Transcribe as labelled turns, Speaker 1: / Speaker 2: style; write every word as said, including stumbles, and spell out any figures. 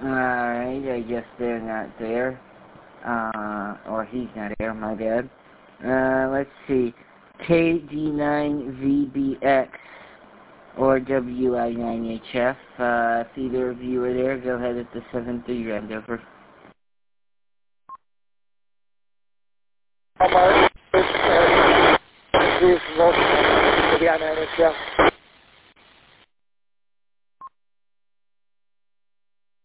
Speaker 1: Alright, I guess they're not there. Uh, or he's not there, my bad. Uh, let's see. K D nine V B X or W I nine H F. Uh, if either of you are there, go ahead at the seven three round over.
Speaker 2: W I nine H F.